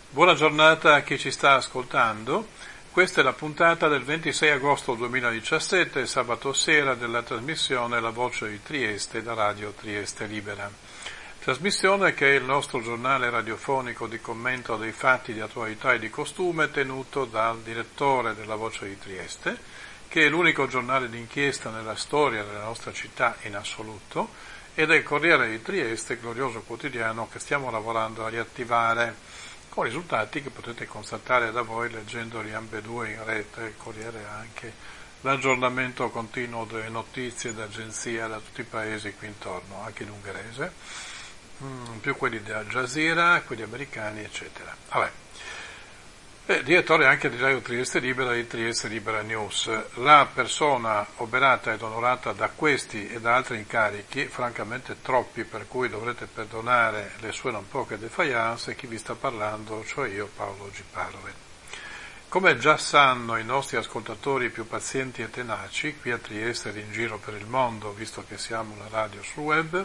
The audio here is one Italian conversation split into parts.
Buona giornata a chi ci sta ascoltando. Questa è la puntata del 26 agosto 2017, sabato sera, della trasmissione La Voce di Trieste da Radio Trieste Libera. Trasmissione che è il nostro giornale radiofonico di commento dei fatti di attualità e di costume tenuto dal direttore della Voce di Trieste, che è l'unico giornale d'inchiesta nella storia della nostra città in assoluto, ed è il Corriere di Trieste, glorioso quotidiano che stiamo lavorando a riattivare, con risultati che potete constatare da voi leggendoli ambedue in rete. Il Corriere ha anche l'aggiornamento continuo delle notizie d'agenzia da tutti i paesi qui intorno, anche in ungherese, più quelli di Al Jazeera, quelli americani, eccetera. Vabbè. Direttore anche di Radio Trieste Libera e di Trieste Libera News. La persona oberata ed onorata da questi e da altri incarichi, francamente troppi, per cui dovrete perdonare le sue non poche defiance, chi vi sta parlando, cioè io, Paolo G. Parove. Come già sanno i nostri ascoltatori più pazienti e tenaci, qui a Trieste ed in giro per il mondo, visto che siamo una radio sul web,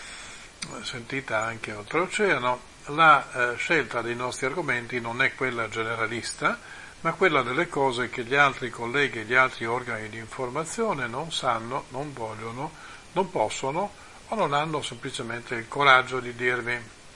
sentita anche oltreoceano, la scelta dei nostri argomenti non è quella generalista, ma quella delle cose che gli altri colleghi e gli altri organi di informazione non sanno, non vogliono, non possono o non hanno semplicemente il coraggio di dirvi.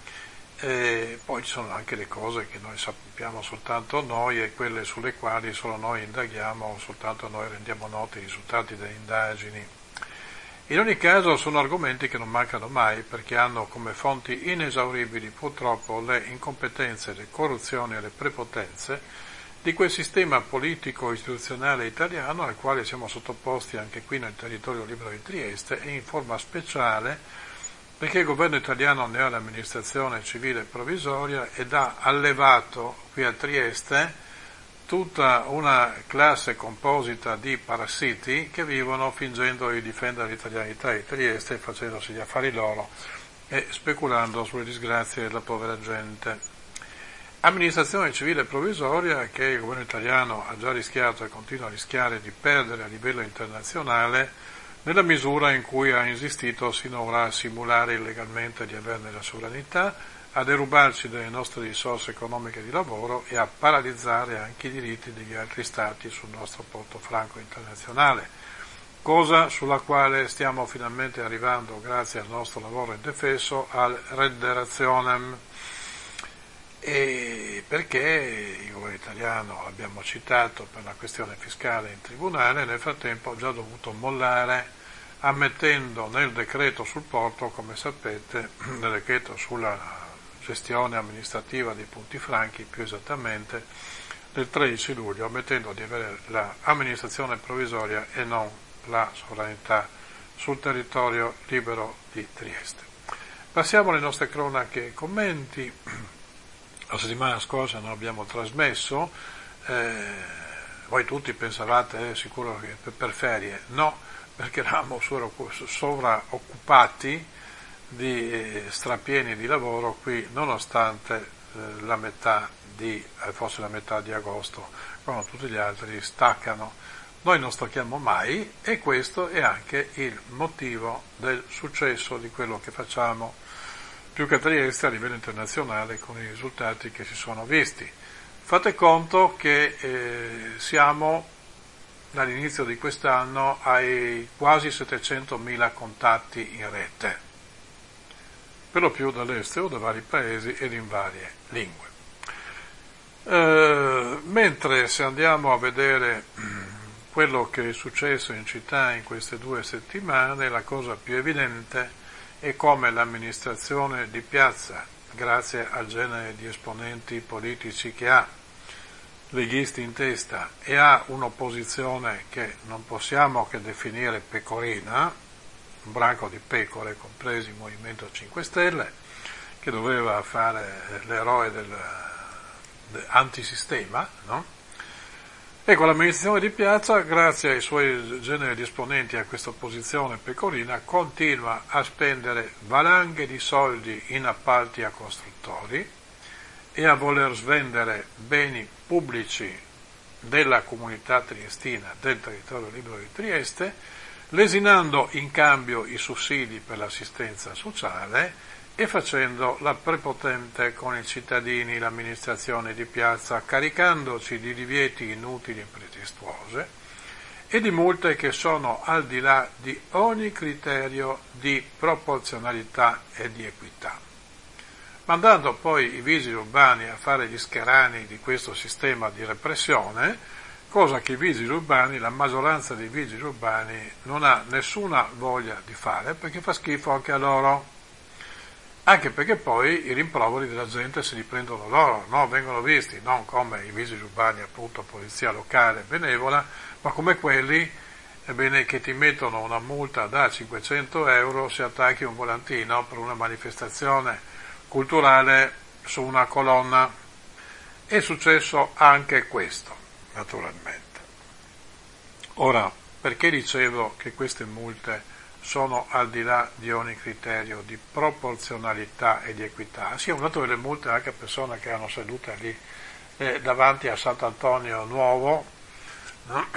Poi ci sono anche le cose che noi sappiamo soltanto noi e quelle sulle quali solo noi indaghiamo, soltanto noi rendiamo noti i risultati delle indagini. In ogni caso sono argomenti che non mancano mai perché hanno come fonti inesauribili purtroppo le incompetenze, le corruzioni e le prepotenze di quel sistema politico-istituzionale italiano al quale siamo sottoposti anche qui nel territorio libero di Trieste e in forma speciale perché il governo italiano ne ha l'amministrazione civile provvisoria ed ha allevato qui a Trieste tutta una classe composita di parassiti che vivono fingendo di difendere l'italianità di Trieste, facendosi gli affari loro e speculando sulle disgrazie della povera gente. Amministrazione civile provvisoria che il governo italiano ha già rischiato e continua a rischiare di perdere a livello internazionale nella misura in cui ha insistito sinora a simulare illegalmente di averne la sovranità, a derubarci delle nostre risorse economiche di lavoro e a paralizzare anche i diritti degli altri stati sul nostro porto franco internazionale, cosa sulla quale stiamo finalmente arrivando grazie al nostro lavoro indefesso al Redderazionem, e perché il governo italiano, l'abbiamo citato per la questione fiscale in tribunale, nel frattempo ha già dovuto mollare ammettendo nel decreto sul porto, come sapete, nel decreto sulla gestione amministrativa dei punti franchi, più esattamente del 13 luglio, ammettendo di avere l'amministrazione provvisoria e non la sovranità sul territorio libero di Trieste. Passiamo alle nostre cronache e commenti. La settimana scorsa non abbiamo trasmesso, voi tutti pensavate sicuro che per ferie, no, perché eravamo sovraoccupati di strapieni di lavoro qui, nonostante fosse la metà di agosto, quando tutti gli altri staccano. Noi non stacchiamo mai e questo è anche il motivo del successo di quello che facciamo più che a Trieste a livello internazionale con i risultati che si sono visti. Fate conto che siamo dall'inizio di quest'anno ai quasi 700.000 contatti in rete, per lo più dall'estero, da vari paesi ed in varie lingue. Mentre se andiamo a vedere quello che è successo in città in queste 2 settimane, la cosa più evidente è come l'amministrazione di piazza, grazie al genere di esponenti politici che ha, leghisti in testa, e ha un'opposizione che non possiamo che definire pecorina, un branco di pecore, compresi il Movimento 5 Stelle, che doveva fare l'eroe dell'antisistema, no? Ecco, l'amministrazione di piazza, grazie ai suoi generi di esponenti a questa opposizione pecorina, continua a spendere valanghe di soldi in appalti a costruttori e a voler svendere beni pubblici della comunità triestina, del territorio libero di Trieste, lesinando in cambio i sussidi per l'assistenza sociale e facendo la prepotente con i cittadini, l'amministrazione di piazza, caricandoci di divieti inutili e pretestuose e di multe che sono al di là di ogni criterio di proporzionalità e di equità, mandando poi i vigili urbani a fare gli scherani di questo sistema di repressione, cosa che i vigili urbani, la maggioranza dei vigili urbani, non ha nessuna voglia di fare, perché fa schifo anche a loro. Anche perché poi i rimproveri della gente se li prendono loro, no? Vengono visti, non come i vigili urbani, appunto, polizia locale benevola, ma come quelli, ebbene, che ti mettono una multa da 500 euro se attacchi un volantino per una manifestazione culturale su una colonna. È successo anche questo, naturalmente. Ora, perché dicevo che queste multe sono al di là di ogni criterio di proporzionalità e di equità? Si è dato delle multe anche a persone che erano sedute lì davanti a Sant'Antonio Nuovo, no?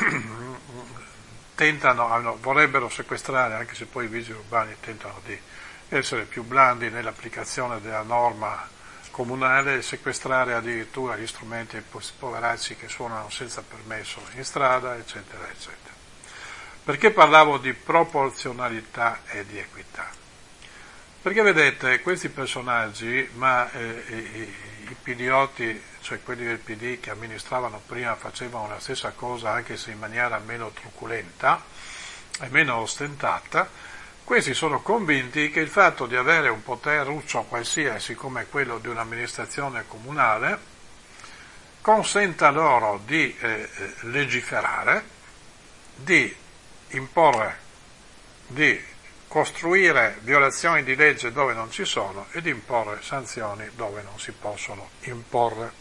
Vorrebbero sequestrare, anche se poi i vigili urbani tentano di essere più blandi nell'applicazione della norma comunale, sequestrare addirittura gli strumenti ai poveracci che suonano senza permesso in strada, eccetera, eccetera. Perché parlavo di proporzionalità e di equità? Perché vedete, questi personaggi, ma i pidioti, cioè quelli del PD che amministravano prima, facevano la stessa cosa anche se in maniera meno truculenta e meno ostentata, questi sono convinti che il fatto di avere un poteruccio qualsiasi come quello di un'amministrazione comunale consenta loro di legiferare, di imporre, di costruire violazioni di legge dove non ci sono e di imporre sanzioni dove non si possono imporre.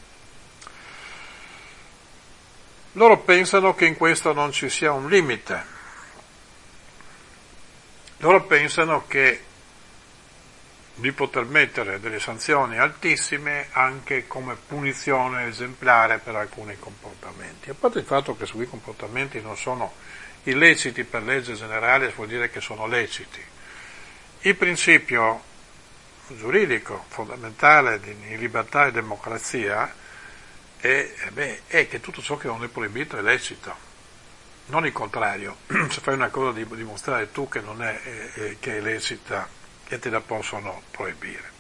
Loro pensano che in questo non ci sia un limite. Loro pensano che di poter mettere delle sanzioni altissime anche come punizione esemplare per alcuni comportamenti. A parte il fatto che quei comportamenti non sono illeciti per legge generale, vuol dire che sono leciti. Il principio giuridico fondamentale di libertà e democrazia è che tutto ciò che non è proibito è lecito. Non il contrario, se fai una cosa devi dimostrare tu che non è che è lecita e te la possono proibire.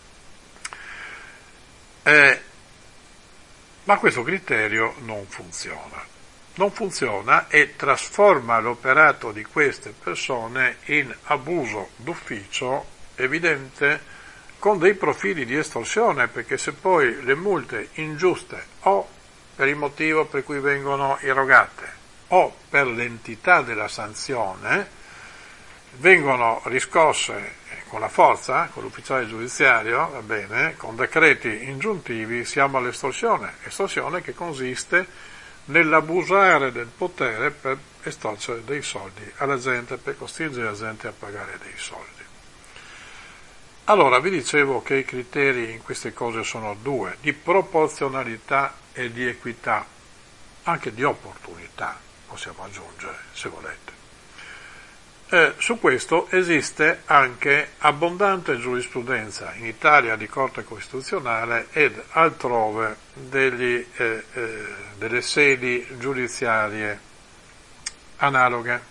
Ma questo criterio non funziona. Non funziona e trasforma l'operato di queste persone in abuso d'ufficio evidente con dei profili di estorsione, perché se poi le multe ingiuste o per il motivo per cui vengono erogate o per l'entità della sanzione vengono riscosse con la forza, con l'ufficiale giudiziario, va bene, con decreti ingiuntivi, siamo all'estorsione, estorsione che consiste nell'abusare del potere per estorcere dei soldi alla gente, per costringere la gente a pagare dei soldi. Allora, vi dicevo che i criteri in queste cose sono due, di proporzionalità e di equità, anche di opportunità, possiamo aggiungere, se volete. Su questo esiste anche abbondante giurisprudenza in Italia di Corte Costituzionale ed altrove delle sedi giudiziarie analoghe.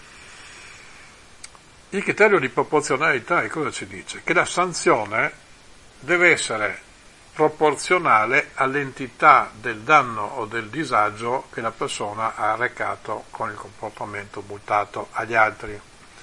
Il criterio di proporzionalità che cosa ci dice? Che la sanzione deve essere proporzionale all'entità del danno o del disagio che la persona ha arrecato con il comportamento multato agli altri.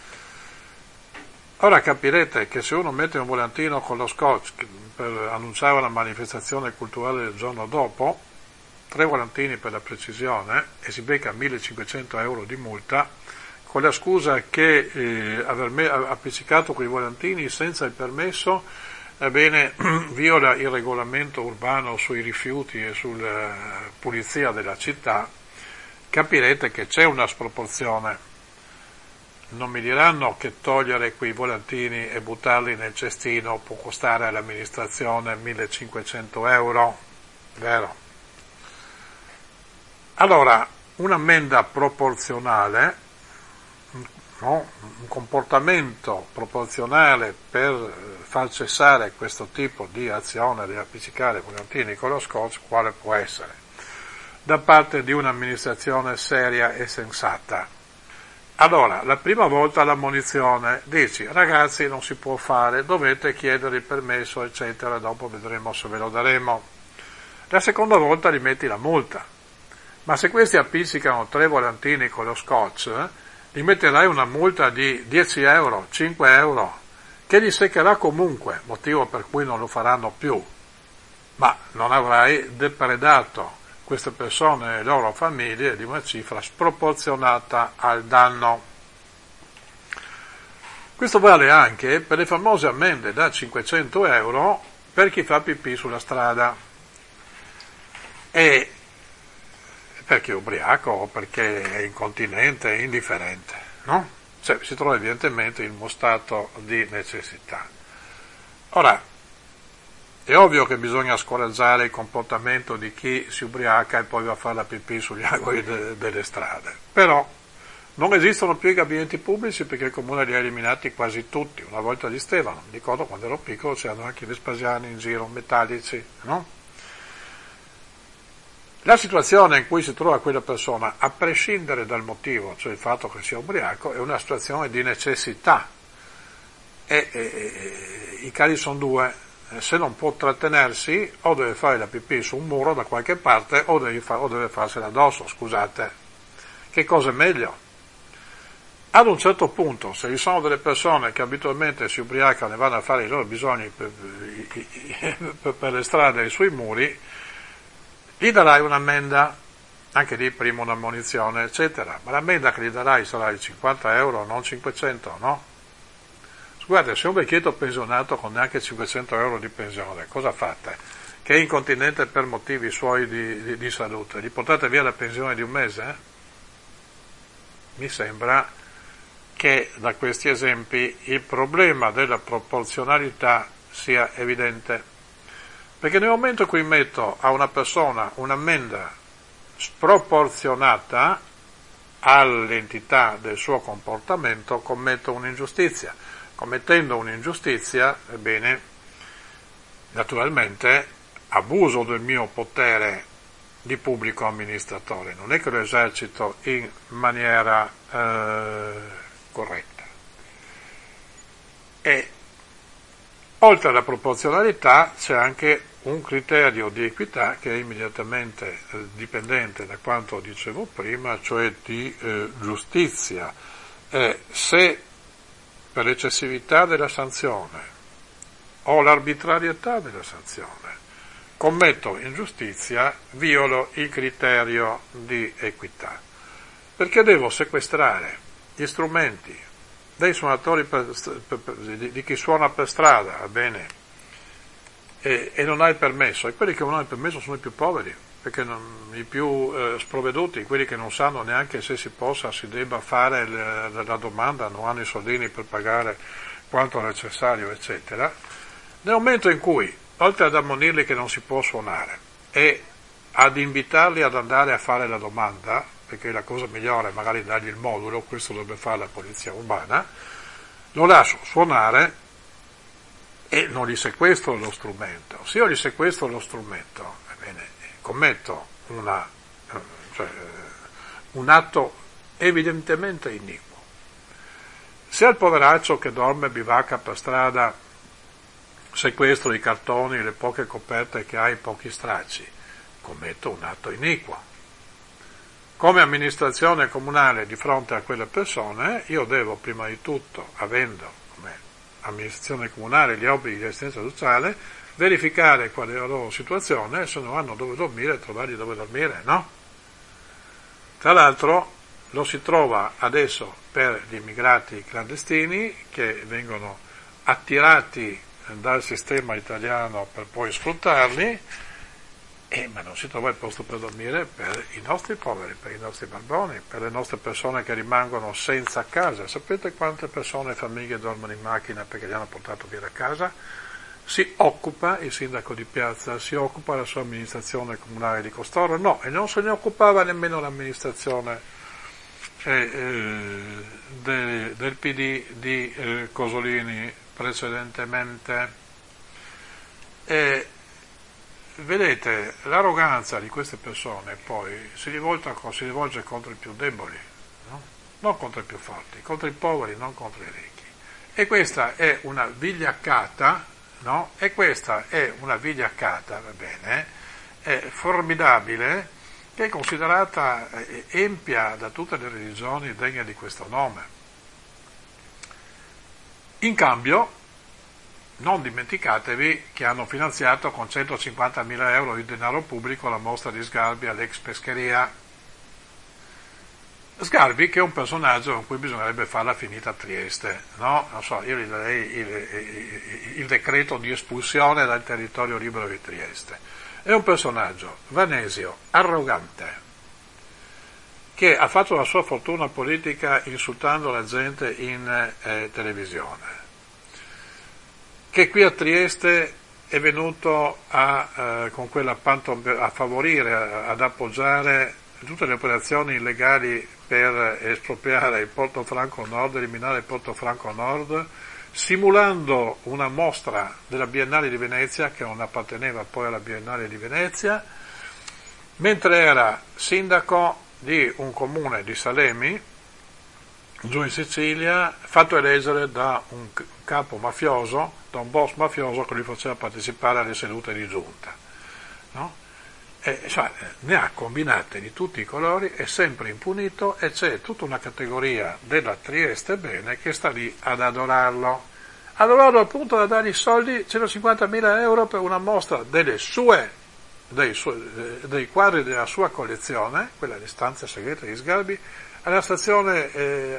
Ora capirete che se uno mette un volantino con lo scotch per annunciare una manifestazione culturale del giorno dopo, 3 volantini per la precisione, e si becca 1.500 euro di multa, con la scusa che aver appiccicato quei volantini senza il permesso, ebbene, viola il regolamento urbano sui rifiuti e sulla pulizia della città, capirete che c'è una sproporzione. Non mi diranno che togliere quei volantini e buttarli nel cestino può costare all'amministrazione 1.500 euro, vero? Allora, un'ammenda proporzionale no? Un comportamento proporzionale per far cessare questo tipo di azione di appiccicare volantini con lo scotch, quale può essere? Da parte di un'amministrazione seria e sensata. Allora, la prima volta l'ammonizione, dici, ragazzi non si può fare, dovete chiedere il permesso, eccetera, dopo vedremo se ve lo daremo. La seconda volta gli metti la multa. Ma se questi appiccicano 3 volantini con lo scotch, gli metterai una multa di 10 euro, 5 euro, che gli seccherà comunque, motivo per cui non lo faranno più. Ma non avrai depredato queste persone e le loro famiglie di una cifra sproporzionata al danno. Questo vale anche per le famose ammende da 500 euro per chi fa pipì sulla strada e perché è ubriaco o perché è incontinente, indifferente, no? Cioè si trova evidentemente in uno stato di necessità. Ora, è ovvio che bisogna scoraggiare il comportamento di chi si ubriaca e poi va a fare la pipì sugli angoli delle strade, però non esistono più i gabinetti pubblici perché il comune li ha eliminati quasi tutti. Una volta esistevano, mi ricordo quando ero piccolo c'erano anche i Vespasiani in giro, metallici, no? La situazione in cui si trova quella persona, a prescindere dal motivo, cioè il fatto che sia ubriaco, è una situazione di necessità e i casi sono due. Se non può trattenersi, o deve fare la pipì su un muro da qualche parte o deve farsela addosso, scusate. Che cosa è meglio? Ad un certo punto, se ci sono delle persone che abitualmente si ubriacano e vanno a fare i loro bisogni per le strade e sui muri, gli darai un'ammenda, anche lì prima un'ammonizione, eccetera, ma l'ammenda che gli darai sarà di 50 euro, non 500, no? Guarda, se un vecchietto pensionato con neanche 500 euro di pensione, cosa fate? Che è incontinente per motivi suoi di salute, gli portate via la pensione di un mese? Mi sembra che da questi esempi il problema della proporzionalità sia evidente. Perché nel momento in cui metto a una persona un'ammenda sproporzionata all'entità del suo comportamento, commetto un'ingiustizia. Commettendo un'ingiustizia, ebbene, naturalmente abuso del mio potere di pubblico amministratore, non è che lo esercito in maniera corretta. E oltre alla proporzionalità c'è anche un criterio di equità che è immediatamente dipendente da quanto dicevo prima, cioè di giustizia. Se per l'eccessività della sanzione o l'arbitrarietà della sanzione commetto ingiustizia, violo il criterio di equità, perché devo sequestrare gli strumenti dei suonatori di chi suona per strada, va bene, e non ha il permesso, e quelli che non hanno il permesso sono i più poveri, perché i più sprovveduti, quelli che non sanno neanche se si debba fare la domanda, non hanno i soldini per pagare quanto necessario, eccetera. Nel momento in cui, oltre ad ammonirli che non si può suonare e ad invitarli ad andare a fare la domanda, perché la cosa migliore è magari dargli il modulo, questo dovrebbe fare la polizia urbana, lo lascio suonare e non gli sequestro lo strumento. Se io gli sequestro lo strumento, ebbene, commetto un atto evidentemente iniquo. Se al poveraccio che dorme bivacca per strada sequestro i cartoni, le poche coperte che ha, i pochi stracci, commetto un atto iniquo. Come amministrazione comunale di fronte a quelle persone, io devo prima di tutto, avendo come amministrazione comunale gli obblighi di assistenza sociale, verificare qual è la loro situazione e se non hanno dove dormire, trovargli dove dormire, no? Tra l'altro lo si trova adesso per gli immigrati clandestini che vengono attirati dal sistema italiano per poi sfruttarli, ma non si trova il posto per dormire per i nostri poveri, per i nostri barboni, per le nostre persone che rimangono senza casa. Sapete quante persone e famiglie dormono in macchina perché li hanno portato via da casa? Si occupa il sindaco di piazza, si occupa la sua amministrazione comunale di costoro? No, e non se ne occupava nemmeno l'amministrazione del PD di Cosolini precedentemente. Vedete, l'arroganza di queste persone poi si rivolge contro i più deboli, no? Non contro i più forti, contro i poveri, non contro i ricchi. E questa è una vigliaccata, no? E questa è una vigliaccata, va bene, formidabile, che è considerata empia da tutte le religioni degne di questo nome. In cambio, non dimenticatevi che hanno finanziato con 150.000 euro di denaro pubblico la mostra di Sgarbi all'ex Pescheria. Sgarbi, che è un personaggio con cui bisognerebbe farla finita a Trieste, no? Non so, io gli darei il decreto di espulsione dal territorio libero di Trieste. È un personaggio vanesio, arrogante, che ha fatto la sua fortuna politica insultando la gente in televisione, che qui a Trieste è venuto con quella a favorire, ad appoggiare tutte le operazioni illegali per espropriare il Porto Franco Nord, eliminare il Porto Franco Nord, simulando una mostra della Biennale di Venezia, che non apparteneva poi alla Biennale di Venezia, mentre era sindaco di un comune di Salemi, giù in Sicilia, fatto eleggere da un capo mafioso, da un boss mafioso che li faceva partecipare alle sedute di giunta, no? Ne ha combinate di tutti i colori, è sempre impunito e c'è tutta una categoria della Trieste bene che sta lì ad adorarlo al punto da dargli soldi, 150.000 euro per una mostra dei quadri della sua collezione, quella di stanze segrete di Sgarbi, alla stazione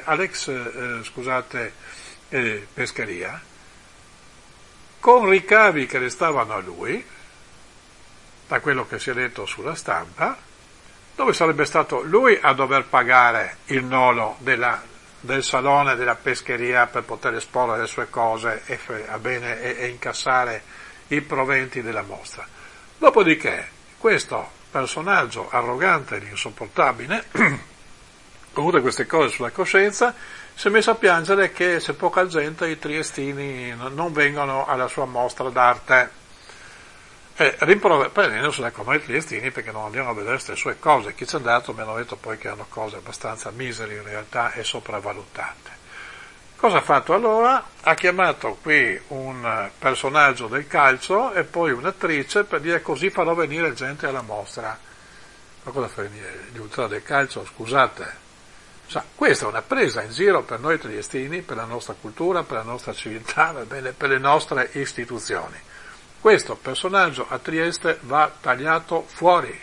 Pescheria, con ricavi che restavano a lui, da quello che si è detto sulla stampa, dove sarebbe stato lui a dover pagare il nolo del salone della Pescheria per poter esporre le sue cose e incassare i proventi della mostra. Dopodiché, questo personaggio arrogante ed insopportabile, con tutte queste cose sulla coscienza, si è messo a piangere che c'è poca gente, i triestini non vengono alla sua mostra d'arte. Prendendosi come i triestini perché non andiamo a vedere queste sue cose. Chi c'è andato mi hanno detto poi che erano cose abbastanza miseri in realtà e sopravvalutate. Cosa ha fatto allora? Ha chiamato qui un personaggio del calcio e poi un'attrice per dire: così farò venire gente alla mostra. Ma cosa fa venire? Gli ultra del calcio, scusate. Questa è una presa in giro per noi triestini, per la nostra cultura, per la nostra civiltà, va bene, per le nostre istituzioni. Questo personaggio a Trieste va tagliato fuori.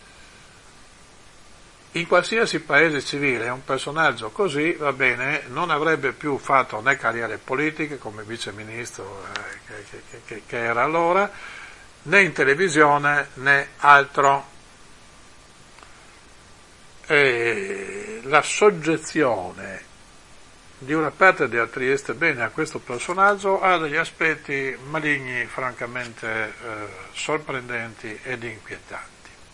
In qualsiasi paese civile un personaggio così, va bene, non avrebbe più fatto né carriere politiche come viceministro che era allora, né in televisione né altro. E la soggezione di una parte della Trieste bene a questo personaggio ha degli aspetti maligni, francamente sorprendenti ed inquietanti.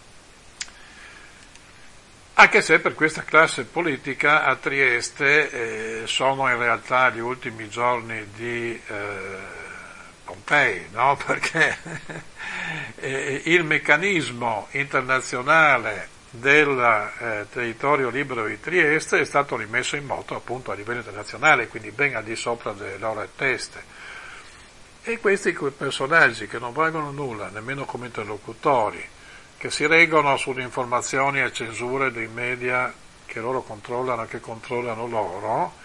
Anche se per questa classe politica a Trieste sono in realtà gli ultimi giorni di Pompei, no? Perché il meccanismo internazionale del territorio libero di Trieste è stato rimesso in moto appunto a livello internazionale, quindi ben al di sopra delle loro teste. E questi personaggi che non valgono nulla, nemmeno come interlocutori, che si reggono sulle informazioni e censure dei media che loro controllano, che controllano loro,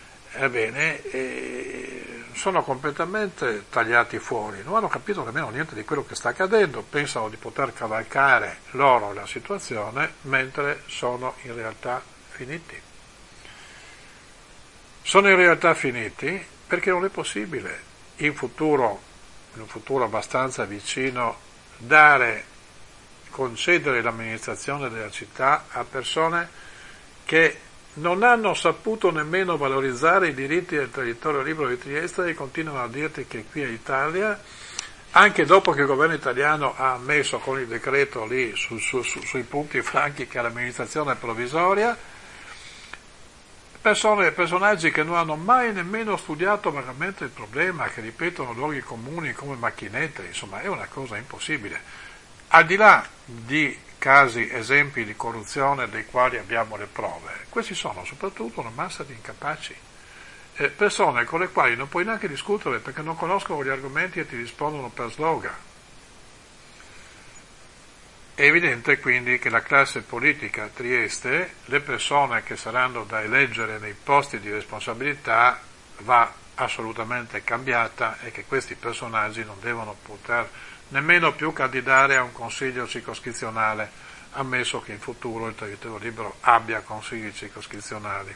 sono completamente tagliati fuori, non hanno capito nemmeno niente di quello che sta accadendo, pensano di poter cavalcare loro la situazione, mentre sono in realtà finiti. Sono in realtà finiti perché non è possibile in un futuro abbastanza vicino, concedere l'amministrazione della città a persone che non hanno saputo nemmeno valorizzare i diritti del territorio libero di Trieste e continuano a dirti che qui è Italia, anche dopo che il governo italiano ha ammesso con il decreto lì sui punti franchi che è l'amministrazione provvisoria, personaggi che non hanno mai nemmeno studiato veramente il problema, che ripetono luoghi comuni come macchinette, insomma è una cosa impossibile. Al di là di casi, esempi di corruzione dei quali abbiamo le prove, questi sono soprattutto una massa di incapaci, persone con le quali non puoi neanche discutere perché non conoscono gli argomenti e ti rispondono per slogan. È evidente quindi che la classe politica a Trieste, le persone che saranno da eleggere nei posti di responsabilità, va assolutamente cambiata e che questi personaggi non devono poter nemmeno più candidare a un consiglio circoscrizionale, ammesso che in futuro il territorio libero abbia consigli circoscrizionali.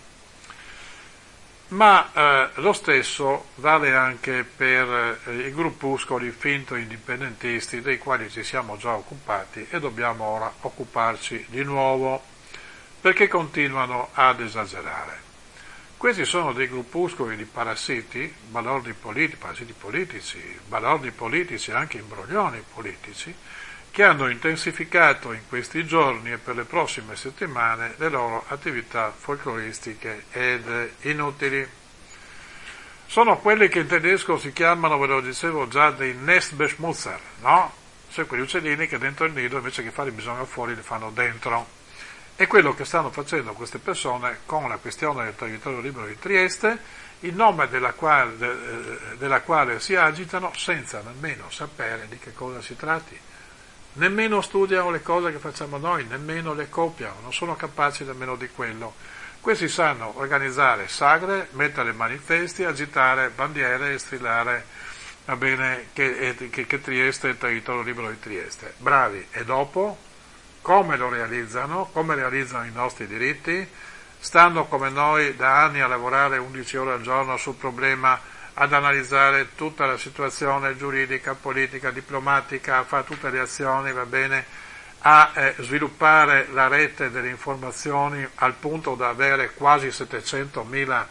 Ma lo stesso vale anche per i gruppuscoli finto indipendentisti dei quali ci siamo già occupati e dobbiamo ora occuparci di nuovo perché continuano ad esagerare. Questi sono dei gruppuscoli di parassiti, parasiti politici, balordi politici, anche imbroglioni politici, che hanno intensificato in questi giorni e per le prossime settimane le loro attività folcloristiche ed inutili. Sono quelli che in tedesco si chiamano, ve lo dicevo già, dei Nestbeschmutzer, no? Cioè quegli uccellini che dentro il nido invece che fare bisogno fuori li fanno dentro. È quello che stanno facendo queste persone con la questione del territorio libero di Trieste, in nome della quale si agitano senza nemmeno sapere di che cosa si tratti. Nemmeno studiano le cose che facciamo noi, nemmeno le copiano, non sono capaci nemmeno di quello. Questi sanno organizzare sagre, mettere manifesti, agitare bandiere e strillare, va bene, che Trieste è il territorio libero di Trieste. Bravi, e dopo? Come lo realizzano? Come realizzano i nostri diritti? Stanno come noi da anni a lavorare 11 ore al giorno sul problema, ad analizzare tutta la situazione giuridica, politica, diplomatica, a fare tutte le azioni, va bene, a sviluppare la rete delle informazioni al punto da avere quasi 700.000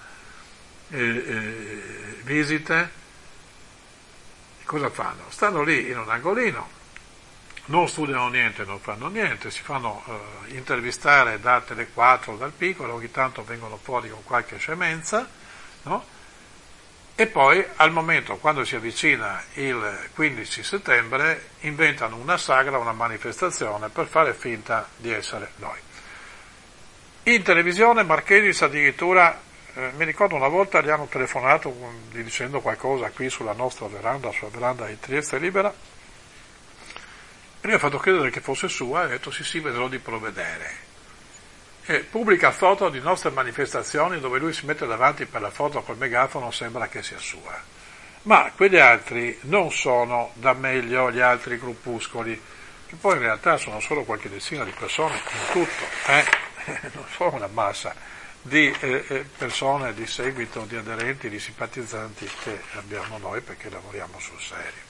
visite. Cosa fanno? Stanno lì in un angolino, non studiano niente, non fanno niente, si fanno intervistare da Tele4 dal Piccolo, ogni tanto vengono fuori con qualche scemenza, no? E poi al momento, quando si avvicina il 15 settembre, inventano una sagra, una manifestazione per fare finta di essere noi. In televisione Marchesis addirittura, mi ricordo una volta gli hanno telefonato dicendo qualcosa qui sulla nostra veranda, sulla veranda di Trieste Libera, e lui ha fatto credere che fosse sua e ha detto sì, vedrò di provvedere. E pubblica foto di nostre manifestazioni dove lui si mette davanti per la foto col megafono, sembra che sia sua. Ma quegli altri non sono da meglio gli altri gruppuscoli, che poi in realtà sono solo qualche decina di persone in tutto, non sono una massa di persone di seguito, di aderenti, di simpatizzanti che abbiamo noi perché lavoriamo sul serio.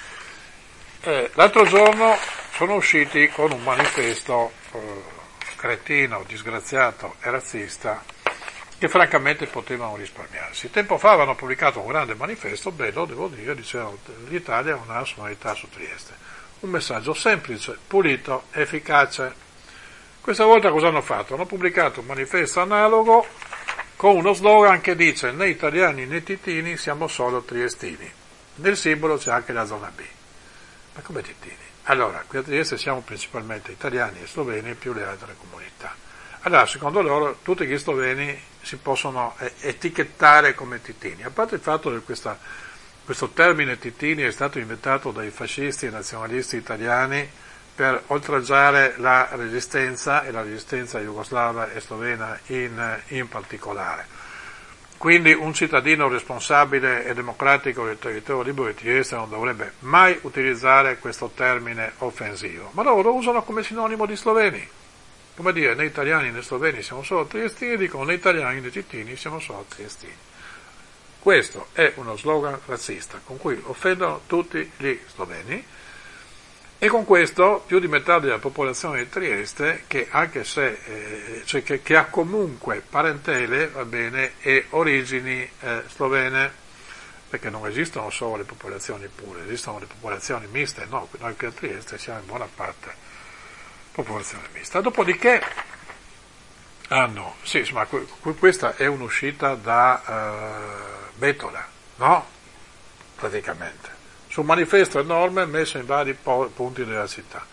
L'altro giorno sono usciti con un manifesto cretino, disgraziato e razzista che francamente potevano risparmiarsi. Tempo fa avevano pubblicato un grande manifesto, bello, devo dire, dicevano l'Italia ha una sovranità su Trieste. Un messaggio semplice, pulito, efficace. Questa volta cosa hanno fatto? Hanno pubblicato un manifesto analogo con uno slogan che dice né italiani né titini, siamo solo triestini. Nel simbolo c'è anche la zona B. Ma come titini? Allora, qui a Trieste siamo principalmente italiani e sloveni più le altre comunità. Allora, secondo loro, tutti gli sloveni si possono etichettare come titini. A parte il fatto che questo termine titini è stato inventato dai fascisti e nazionalisti italiani per oltraggiare la resistenza, e la resistenza jugoslava e slovena in particolare. Quindi un cittadino responsabile e democratico del territorio libero di Trieste non dovrebbe mai utilizzare questo termine offensivo, ma loro lo usano come sinonimo di sloveni. Come dire, né italiani né sloveni siamo solo triestini, dicono né italiani né titini siamo solo triestini. Questo è uno slogan razzista con cui offendono tutti gli sloveni, e con questo più di metà della popolazione di Trieste, che anche se che ha comunque parentele, va bene, e origini slovene, perché non esistono solo le popolazioni pure, esistono le popolazioni miste, no, noi qui a Trieste siamo in buona parte popolazione mista. Dopodiché sì, insomma, questa è un'uscita da Bettola, no? Praticamente. Su un manifesto enorme messo in vari punti della città.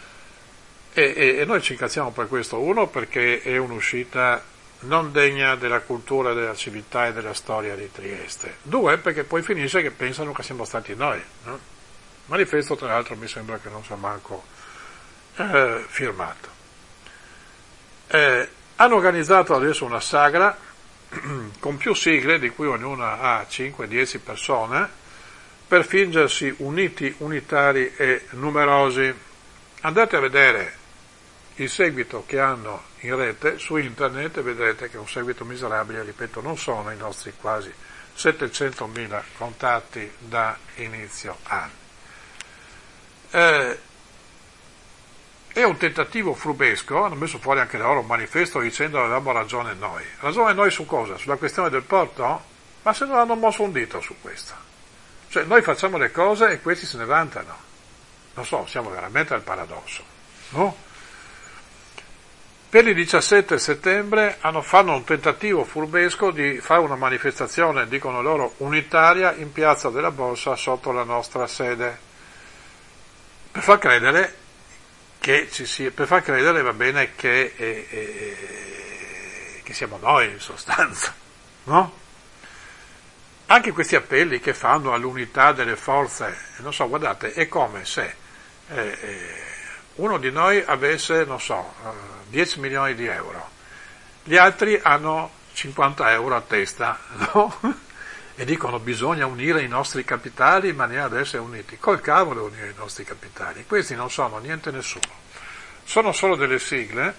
E noi ci incazziamo per questo, uno perché è un'uscita non degna della cultura, della civiltà e della storia di Trieste, due perché poi finisce che pensano che siamo stati noi, no? Manifesto tra l'altro mi sembra che non sia manco firmato. Hanno organizzato adesso una sagra con più sigle di cui ognuna ha 5-10 persone per fingersi uniti, unitari e numerosi. Andate a vedere il seguito che hanno in rete su internet e vedrete che è un seguito miserabile, ripeto, non sono i nostri quasi 700.000 contatti da inizio anno. È un tentativo furbesco, hanno messo fuori anche loro un manifesto dicendo avevamo ragione noi. Ragione noi su cosa? Sulla questione del porto? Ma se non hanno mosso un dito su questo. Cioè noi facciamo le cose e questi se ne vantano. Non so, siamo veramente al paradosso, no? Per il 17 settembre fanno un tentativo furbesco di fare una manifestazione, dicono loro, unitaria in Piazza della Borsa sotto la nostra sede. Per far credere va bene che siamo noi in sostanza, no? Anche questi appelli che fanno all'unità delle forze, non so, guardate, è come se uno di noi avesse, non so, 10 milioni di euro, gli altri hanno 50 euro a testa, no? E dicono bisogna unire i nostri capitali in maniera da essere uniti. Col cavolo unire i nostri capitali, questi non sono niente nessuno, sono solo delle sigle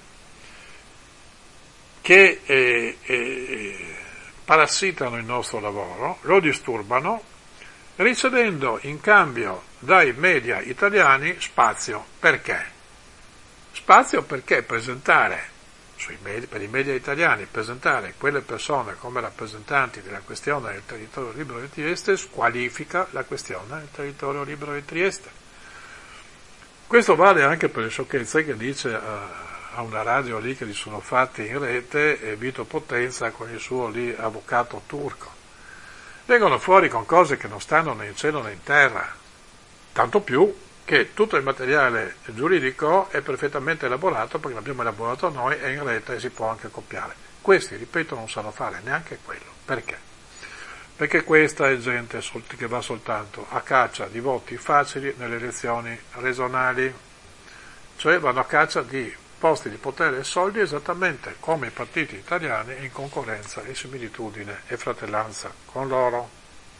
che parassitano il nostro lavoro, lo disturbano, ricevendo in cambio dai media italiani spazio. Perché? Spazio perché presentare per i media italiani, presentare quelle persone come rappresentanti della questione del territorio libero di Trieste squalifica la questione del territorio libero di Trieste. Questo vale anche per le sciocchezze che dice a una radio lì che gli sono fatti in rete Vito Potenza con il suo lì avvocato turco. Vengono fuori con cose che non stanno né in cielo né in terra, tanto più che tutto il materiale giuridico è perfettamente elaborato perché l'abbiamo elaborato noi, è in rete e si può anche copiare. Questi, ripeto, non sanno fare neanche quello. Perché? Perché questa è gente che va soltanto a caccia di voti facili nelle elezioni regionali, cioè vanno a caccia di posti di potere e soldi esattamente come i partiti italiani in concorrenza e similitudine e fratellanza con loro.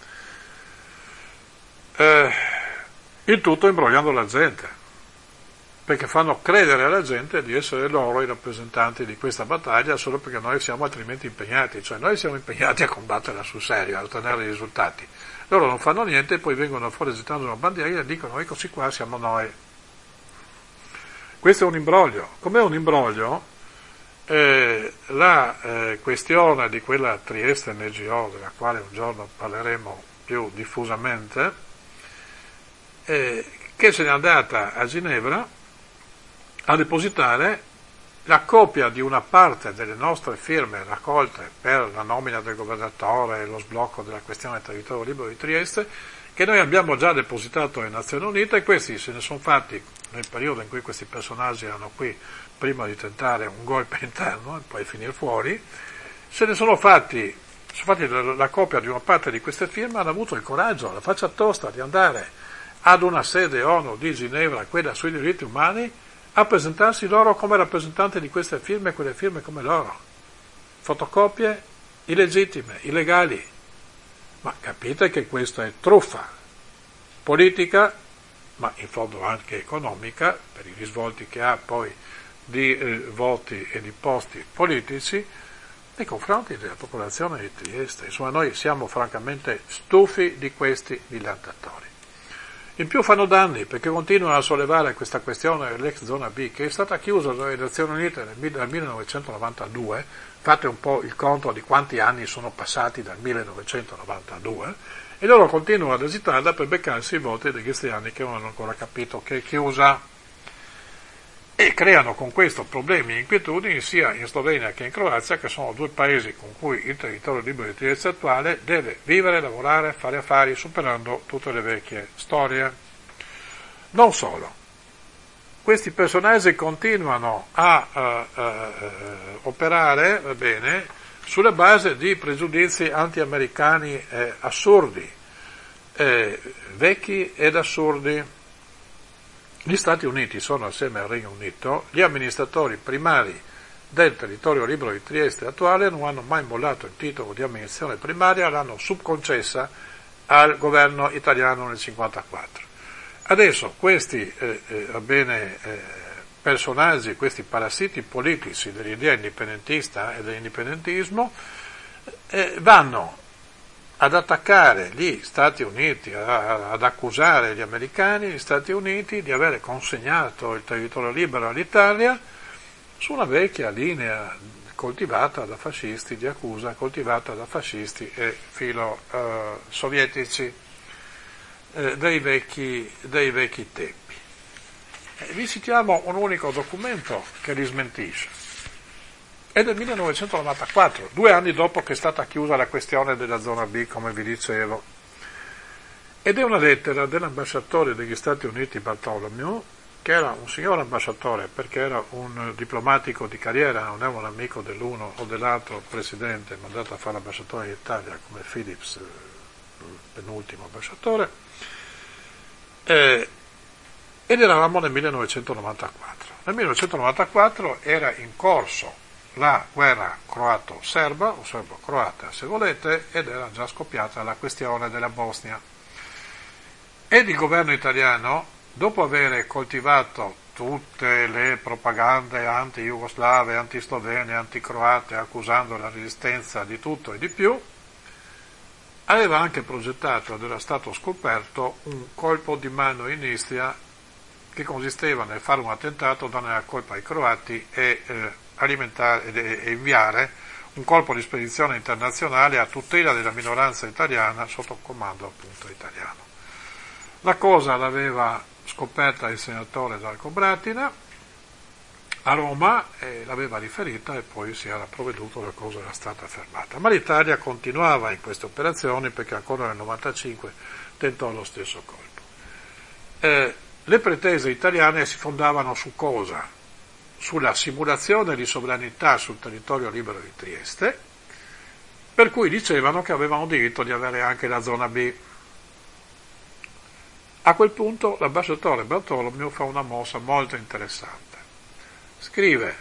Il tutto imbrogliando la gente, perché fanno credere alla gente di essere loro i rappresentanti di questa battaglia solo perché noi siamo altrimenti impegnati, cioè noi siamo impegnati a combatterla sul serio, a ottenere i risultati. Loro non fanno niente e poi vengono fuori agitando una bandiera e dicono eccoci qua, siamo noi. Questo è un imbroglio. Com'è un imbroglio la questione di quella Trieste NGO, della quale un giorno parleremo più diffusamente, che se n'è andata a Ginevra a depositare la copia di una parte delle nostre firme raccolte per la nomina del governatore e lo sblocco della questione del territorio libero di Trieste, che noi abbiamo già depositato alle Nazioni Unite, e questi se ne sono fatti, nel periodo in cui questi personaggi erano qui, prima di tentare un golpe interno e poi finire fuori, se ne sono fatti la copia di una parte di queste firme, hanno avuto il coraggio, la faccia tosta di andare ad una sede ONU di Ginevra, quella sui diritti umani, a presentarsi loro come rappresentanti di queste firme e quelle firme come loro. Fotocopie illegittime, illegali. Ma capite che questa è truffa politica, ma in fondo anche economica, per i risvolti che ha poi di voti e di posti politici, nei confronti della popolazione di Trieste. Insomma, noi siamo francamente stufi di questi dilattatori. In più fanno danni perché continuano a sollevare questa questione dell'ex zona B, che è stata chiusa dalle Nazioni Unite nel 1992, fate un po' il conto di quanti anni sono passati dal 1992, e loro continuano ad agitarla per beccarsi i voti degli cristiani che non hanno ancora capito che è chiusa. e creano con questo problemi e inquietudini sia in Slovenia che in Croazia, che sono due paesi con cui il territorio libero di Trieste attuale deve vivere, lavorare, fare affari, superando tutte le vecchie storie. Non solo. Questi personaggi continuano a operare, va bene, sulla base di pregiudizi anti-americani assurdi, vecchi ed assurdi. Gli Stati Uniti sono, assieme al Regno Unito, gli amministratori primari del territorio libero di Trieste attuale, non hanno mai mollato il titolo di amministrazione primaria, l'hanno subconcessa al governo italiano nel 1954. Adesso questi personaggi, questi parassiti politici dell'idea indipendentista e dell'indipendentismo vanno ad attaccare gli Stati Uniti, ad accusare gli americani, gli Stati Uniti di avere consegnato il territorio libero all'Italia su una vecchia linea coltivata da fascisti, di accusa coltivata da fascisti e filo sovietici dei vecchi tempi. Vi citiamo un unico documento che li smentisce. È del 1994, 2 anni dopo che è stata chiusa la questione della zona B, come vi dicevo. Ed è una lettera dell'ambasciatore degli Stati Uniti Bartholomew, che era un signor ambasciatore perché era un diplomatico di carriera, non era un amico dell'uno o dell'altro presidente mandato a fare l'ambasciatore in Italia come Phillips, il penultimo ambasciatore, ed eravamo nel 1994. Nel 1994 era in corso la guerra croato-serba, o serbo-croata se volete, ed era già scoppiata la questione della Bosnia. Ed il governo italiano, dopo aver coltivato tutte le propagande anti-jugoslave, anti-slovene, anti-croate, accusando la resistenza di tutto e di più, aveva anche progettato, ed era stato scoperto, un colpo di mano in Istria che consisteva nel fare un attentato, dare la colpa ai croati e inviare un colpo di spedizione internazionale a tutela della minoranza italiana sotto comando appunto italiano. La cosa l'aveva scoperta il senatore Darco Bratina a Roma e l'aveva riferita e poi si era provveduto, la cosa era stata fermata. Ma l'Italia continuava in queste operazioni perché ancora nel 1995 tentò lo stesso colpo. Le pretese italiane si fondavano su cosa? Sulla simulazione di sovranità sul territorio libero di Trieste, per cui dicevano che avevano diritto di avere anche la zona B. A quel punto l'ambasciatore Bartholomew fa una mossa molto interessante. Scrive,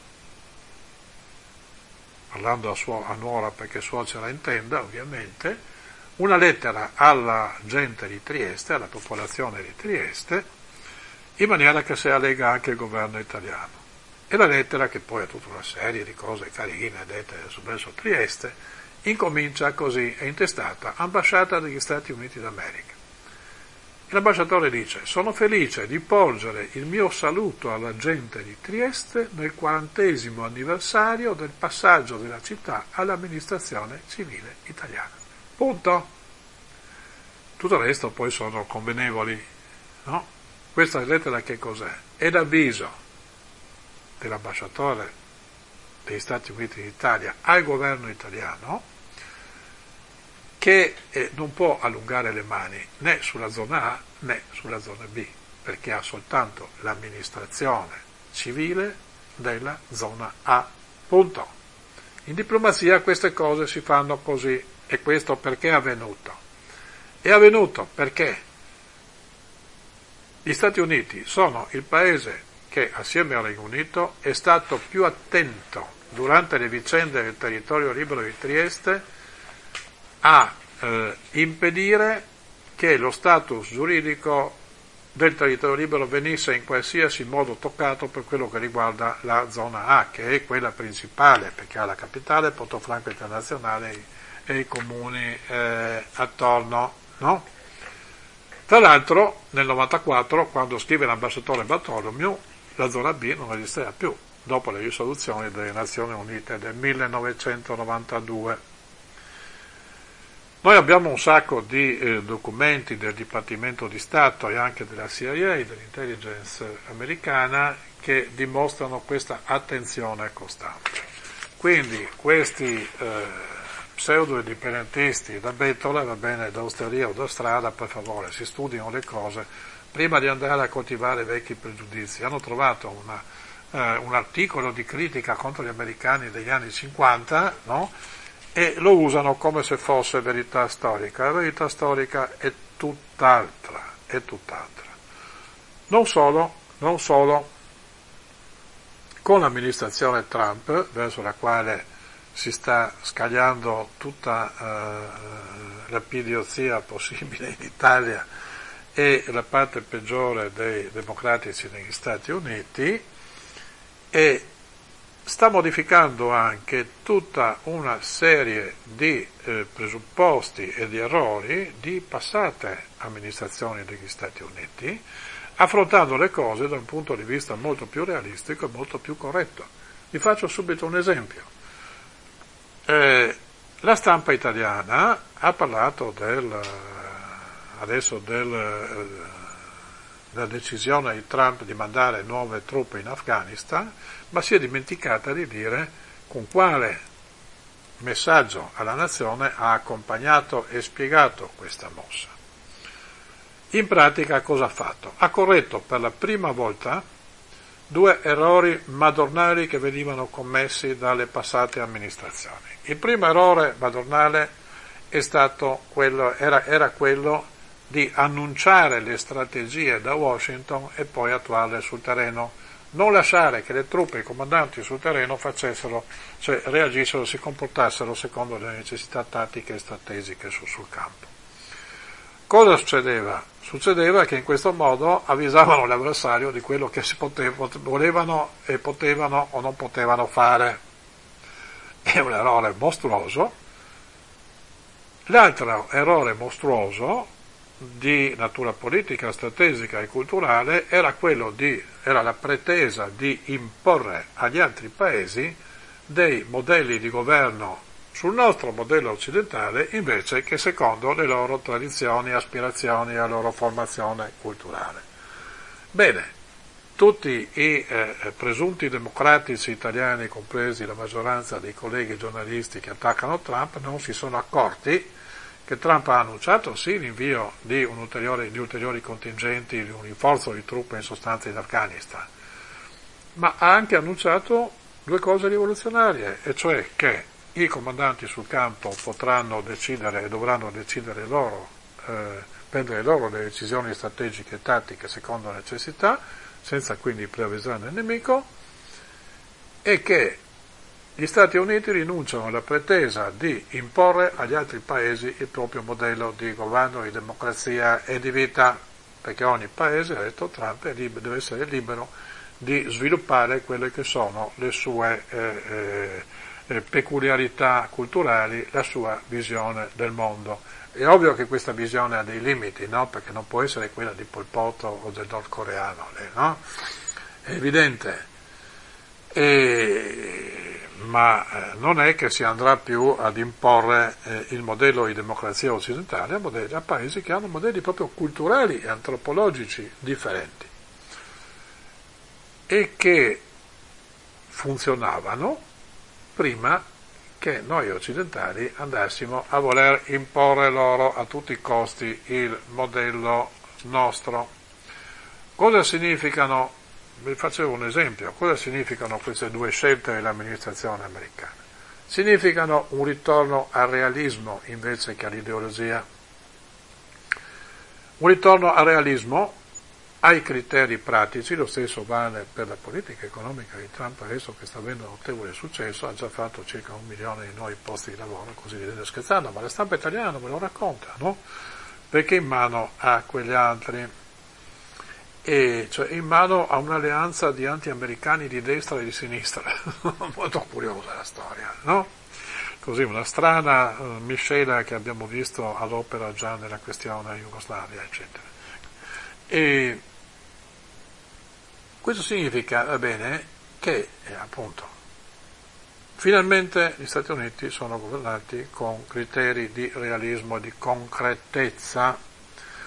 parlando a nuora perché suocera intenda ovviamente, una lettera alla gente di Trieste, alla popolazione di Trieste, in maniera che si allega anche il governo italiano. E la lettera, che poi ha tutta una serie di cose carine dette verso Trieste, incomincia così, è intestata Ambasciata degli Stati Uniti d'America. L'ambasciatore dice: sono felice di porgere il mio saluto alla gente di Trieste nel 40° anniversario del passaggio della città all'amministrazione civile italiana. Punto. Tutto il resto poi sono convenevoli, no? Questa lettera che cos'è? È l'avviso dell'ambasciatore degli Stati Uniti d'Italia al governo italiano che non può allungare le mani né sulla zona A né sulla zona B, perché ha soltanto l'amministrazione civile della zona A. Punto. In diplomazia queste cose si fanno così, e questo perché è avvenuto? È avvenuto perché gli Stati Uniti sono il paese che, assieme al Regno Unito, è stato più attento durante le vicende del territorio libero di Trieste a impedire che lo status giuridico del territorio libero venisse in qualsiasi modo toccato per quello che riguarda la zona A, che è quella principale, perché ha la capitale, Porto Franco Internazionale e i comuni attorno, no? Tra l'altro, nel 1994, quando scrive l'ambasciatore Bartholomew, la zona B non esisteva più, dopo le risoluzioni delle Nazioni Unite del 1992. Noi abbiamo un sacco di documenti del Dipartimento di Stato e anche della CIA, dell'intelligence americana, che dimostrano questa attenzione costante. Quindi questi pseudo-indipendentisti da Bettola, va bene, da Osteria o da Strada, per favore, si studiano le cose prima di andare a coltivare vecchi pregiudizi. Hanno trovato un articolo di critica contro gli americani degli anni 50, no? E lo usano come se fosse verità storica. La verità storica è tutt'altra, è tutt'altra. Non solo, con l'amministrazione Trump, verso la quale si sta scagliando tutta la pidiozia possibile in Italia e la parte peggiore dei democratici negli Stati Uniti, e sta modificando anche tutta una serie di presupposti e di errori di passate amministrazioni degli Stati Uniti, affrontando le cose da un punto di vista molto più realistico e molto più corretto. Vi faccio subito un esempio. La stampa italiana ha parlato della decisione di Trump di mandare nuove truppe in Afghanistan, ma si è dimenticata di dire con quale messaggio alla nazione ha accompagnato e spiegato questa mossa. In pratica cosa ha fatto? Ha corretto per la prima volta due errori madornali che venivano commessi dalle passate amministrazioni. Il primo errore madornale era quello di annunciare le strategie da Washington e poi attuarle sul terreno, non lasciare che le truppe e i comandanti sul terreno reagissero, si comportassero secondo le necessità tattiche e strategiche sul campo. Cosa succedeva? Succedeva che in questo modo avvisavano l'avversario di quello che volevano e potevano o non potevano fare. È un errore mostruoso. L'altro errore mostruoso di natura politica, strategica e culturale era la pretesa di imporre agli altri paesi dei modelli di governo sul nostro modello occidentale invece che secondo le loro tradizioni, aspirazioni e la loro formazione culturale. Bene, tutti i presunti democratici italiani, compresi la maggioranza dei colleghi giornalisti che attaccano Trump, non si sono accorti che Trump ha annunciato sì l'invio di ulteriori contingenti, di un rinforzo di truppe in sostanza in Afghanistan, ma ha anche annunciato due cose rivoluzionarie, e cioè che i comandanti sul campo potranno decidere e dovranno decidere loro, prendere loro le decisioni strategiche e tattiche secondo la necessità, senza quindi preavvisare il nemico, e che gli Stati Uniti rinunciano alla pretesa di imporre agli altri paesi il proprio modello di governo, di democrazia e di vita, perché ogni paese, ha detto Trump, deve essere libero di sviluppare quelle che sono le sue peculiarità culturali, la sua visione del mondo. È ovvio che questa visione ha dei limiti, no? Perché non può essere quella di Pol Pot o del nordcoreano, no? È evidente. Ma non è che si andrà più ad imporre il modello di democrazia occidentale a paesi che hanno modelli proprio culturali e antropologici differenti e che funzionavano prima che noi occidentali andassimo a voler imporre loro a tutti i costi il modello nostro. Cosa significano? Vi facevo un esempio. Cosa significano queste due scelte dell'amministrazione americana? Significano un ritorno al realismo invece che all'ideologia. Un ritorno al realismo, ai criteri pratici, lo stesso vale per la politica economica di Trump adesso che sta avendo notevole successo, ha già fatto circa 1 milione di nuovi posti di lavoro, così ridendo e scherzando, ma la stampa italiana ve lo racconta, no? Perché in mano a quegli altri, e cioè in mano a un'alleanza di anti-americani di destra e di sinistra, molto curiosa la storia, no? Così una strana miscela che abbiamo visto all'opera già nella questione Jugoslavia, eccetera. E questo significa, va bene, che appunto finalmente gli Stati Uniti sono governati con criteri di realismo e di concretezza.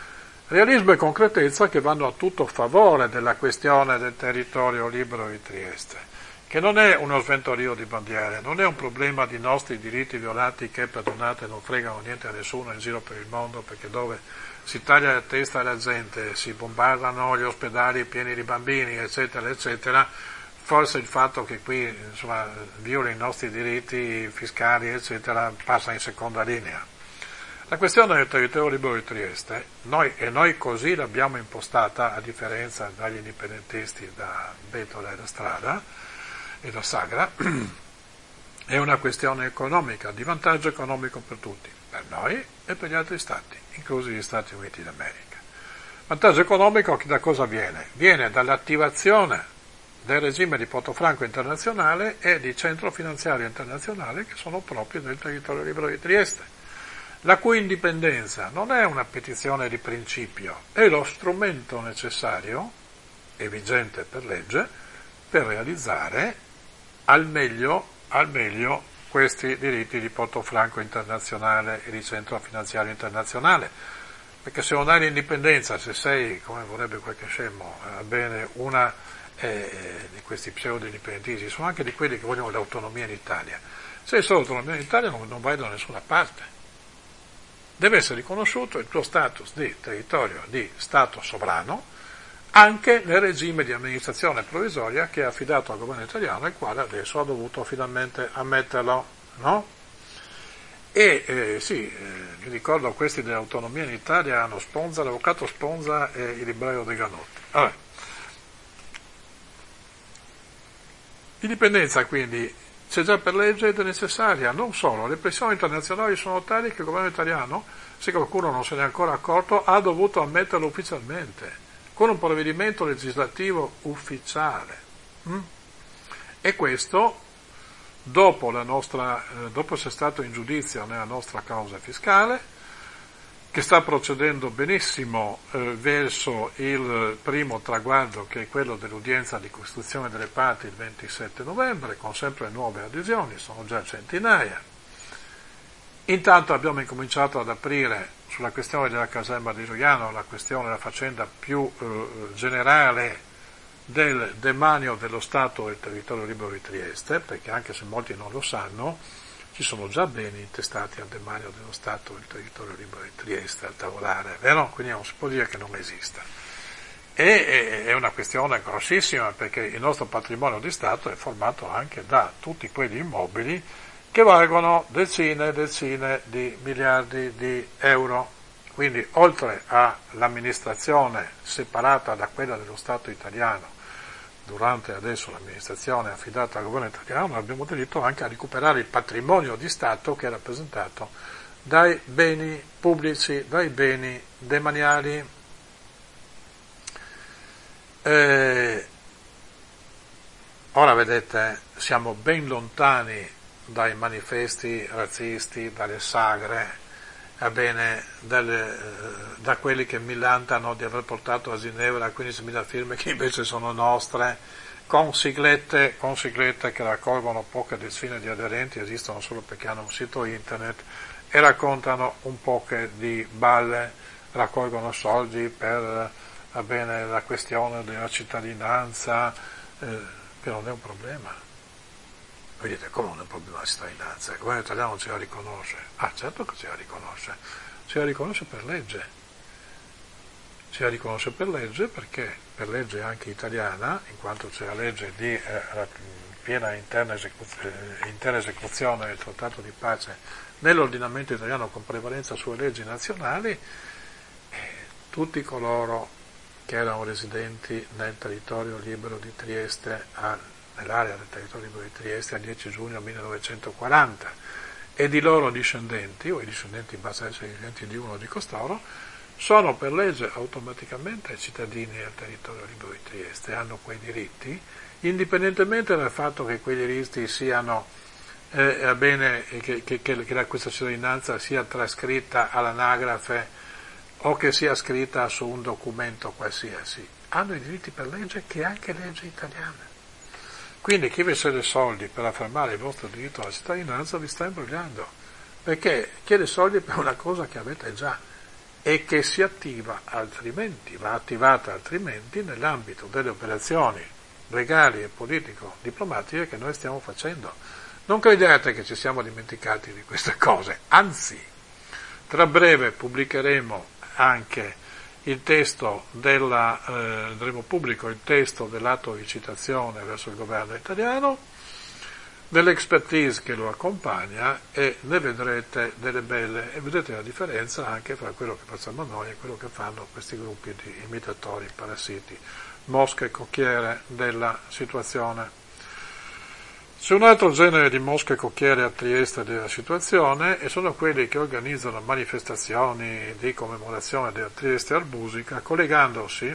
Realismo e concretezza che vanno a tutto favore della questione del territorio libero di Trieste, che non è uno sventorio di bandiere, non è un problema di nostri diritti violati che, perdonate, non fregano niente a nessuno in giro per il mondo, perché dove si taglia la testa alla gente, si bombardano gli ospedali pieni di bambini, eccetera, eccetera, forse il fatto che qui insomma, violi i nostri diritti fiscali, eccetera, passa in seconda linea. La questione del territorio libero di Trieste, noi così l'abbiamo impostata, a differenza dagli indipendentisti da Betola e da Strada e da Sagra, è una questione economica, di vantaggio economico per tutti, per noi e per gli altri stati, inclusi gli Stati Uniti d'America. Vantaggio economico che da cosa viene? Viene dall'attivazione del regime di Portofranco internazionale e di centro finanziario internazionale che sono proprio del territorio libero di Trieste, la cui indipendenza non è una petizione di principio, è lo strumento necessario e vigente per legge per realizzare al meglio questi diritti di Portofranco internazionale e di centro finanziario internazionale, perché se non hai l'indipendenza, se sei, come vorrebbe qualche scemo, bene una di questi pseudo indipendentisti, sono anche di quelli che vogliono l'autonomia in Italia, se hai solo l'autonomia in Italia non vai da nessuna parte. Deve essere riconosciuto il tuo status di territorio di Stato sovrano anche nel regime di amministrazione provvisoria che è affidato al governo italiano, il quale adesso ha dovuto finalmente ammetterlo, no? Vi ricordo questi dell'autonomia in Italia hanno Sponza, l'avvocato Sponza e il libraio De Ganotti. Allora, l'indipendenza quindi c'è già per legge ed è necessaria, non solo, le pressioni internazionali sono tali che il governo italiano, se qualcuno non se ne è ancora accorto, ha dovuto ammetterlo ufficialmente, con un provvedimento legislativo ufficiale. E questo, dopo essere stato in giudizio nella nostra causa fiscale, che sta procedendo benissimo verso il primo traguardo, che è quello dell'udienza di costituzione delle parti il 27 novembre, con sempre nuove adesioni, sono già centinaia. Intanto abbiamo incominciato ad aprire sulla questione della caserma di Giuliano la faccenda più generale del demanio dello Stato del territorio libero di Trieste, perché anche se molti non lo sanno, ci sono già beni intestati al demanio dello Stato del territorio libero di Trieste al tavolare, vero? Quindi non si può dire che non esista. E è una questione grossissima, perché il nostro patrimonio di Stato è formato anche da tutti quegli immobili che valgono decine e decine di miliardi di euro. Quindi oltre all'amministrazione separata da quella dello Stato italiano, durante adesso l'amministrazione affidata al governo italiano, abbiamo diritto anche a recuperare il patrimonio di Stato che è rappresentato dai beni pubblici, dai beni demaniali. Ora vedete, siamo ben lontani dai manifesti razzisti, dalle sagre, da quelli che millantano di aver portato a Ginevra 15.000 firme che invece sono nostre, con siglette che raccolgono poche decine di aderenti, esistono solo perché hanno un sito internet e raccontano un po' di balle, raccolgono soldi per la questione della cittadinanza, che non è un problema. Voi dite, come non è un problema la cittadinanza? Il governo italiano non ce la riconosce. Ah, certo che ce la riconosce per legge. Ce la riconosce per legge perché per legge anche italiana, in quanto c'è la legge di piena intera esecuzione del trattato di pace nell'ordinamento italiano con prevalenza sulle leggi nazionali, tutti coloro che erano residenti nel territorio libero di Trieste nell'area del territorio libero di Trieste al 10 giugno 1940 e di loro discendenti, o i discendenti basta essere discendenti di uno di costoro, sono per legge automaticamente cittadini del territorio libero di Trieste, hanno quei diritti, indipendentemente dal fatto che quei diritti siano che questa cittadinanza sia trascritta all'anagrafe o che sia scritta su un documento qualsiasi, hanno i diritti per legge che è anche legge italiana. Quindi chi vi chiede soldi per affermare il vostro diritto alla cittadinanza vi sta imbrogliando, perché chiede soldi per una cosa che avete già, e che si attiva altrimenti, va attivata altrimenti nell'ambito delle operazioni legali e politico-diplomatiche che noi stiamo facendo. Non credete che ci siamo dimenticati di queste cose, anzi, tra breve pubblicheremo anche il testo renderemo pubblico il testo dell'atto di citazione verso il governo italiano, dell'expertise che lo accompagna, e ne vedrete delle belle, e vedrete la differenza anche fra quello che facciamo noi e quello che fanno questi gruppi di imitatori, parassiti, mosche cocchiere della situazione. C'è un altro genere di mosche cocchiere a Trieste della situazione, e sono quelli che organizzano manifestazioni di commemorazione della Trieste Arbusica collegandosi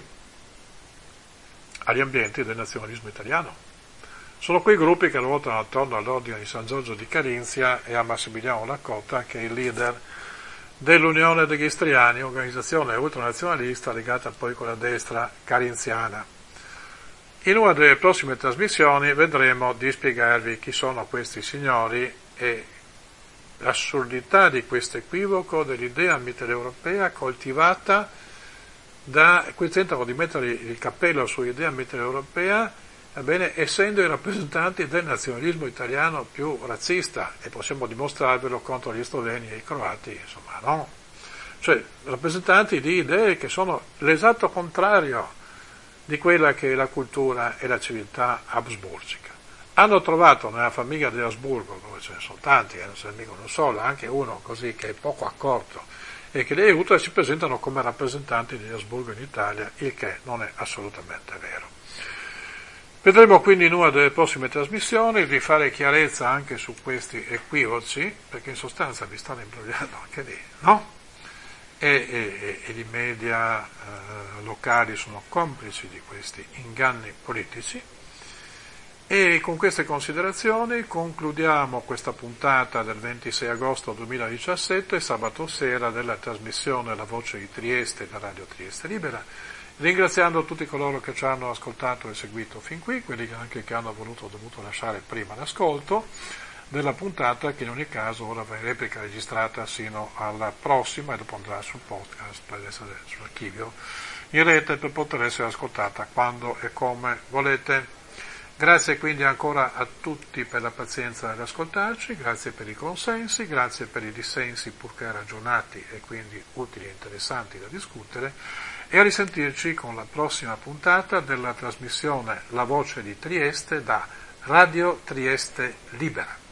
agli ambienti del nazionalismo italiano. Sono quei gruppi che ruotano attorno all'ordine di San Giorgio di Carinzia e a Massimiliano Lacotta, che è il leader dell'Unione degli Istriani, organizzazione ultranazionalista legata poi con la destra carinziana. In una delle prossime trasmissioni vedremo di spiegarvi chi sono questi signori e l'assurdità di questo equivoco dell'idea mitteleuropea coltivata da qui tentano di mettere il cappello sull'idea mitteleuropea, essendo i rappresentanti del nazionalismo italiano più razzista, e possiamo dimostrarvelo contro gli sloveni e i croati, insomma, no? Cioè, rappresentanti di idee che sono l'esatto contrario di quella che è la cultura e la civiltà habsburgica. Hanno trovato nella famiglia di Asburgo, dove ce ne sono tanti, non ce n'è mica uno solo, anche uno così che è poco accorto e che li aiuta, e si presentano come rappresentanti di Asburgo in Italia, il che non è assolutamente vero. Vedremo quindi in una delle prossime trasmissioni di fare chiarezza anche su questi equivoci, perché in sostanza vi stanno imbrogliando anche lì, no? E i media locali sono complici di questi inganni politici. E con queste considerazioni concludiamo questa puntata del 26 agosto 2017, sabato sera, della trasmissione La Voce di Trieste da Radio Trieste Libera, ringraziando tutti coloro che ci hanno ascoltato e seguito fin qui, quelli anche che hanno dovuto lasciare prima l'ascolto della puntata, che in ogni caso ora va in replica registrata sino alla prossima, e dopo andrà sul podcast per essere sull'archivio in rete per poter essere ascoltata quando e come volete. Grazie quindi ancora a tutti per la pazienza nell'ascoltarci, grazie per i consensi, grazie per i dissensi purché ragionati e quindi utili e interessanti da discutere, e a risentirci con la prossima puntata della trasmissione La Voce di Trieste da Radio Trieste Libera.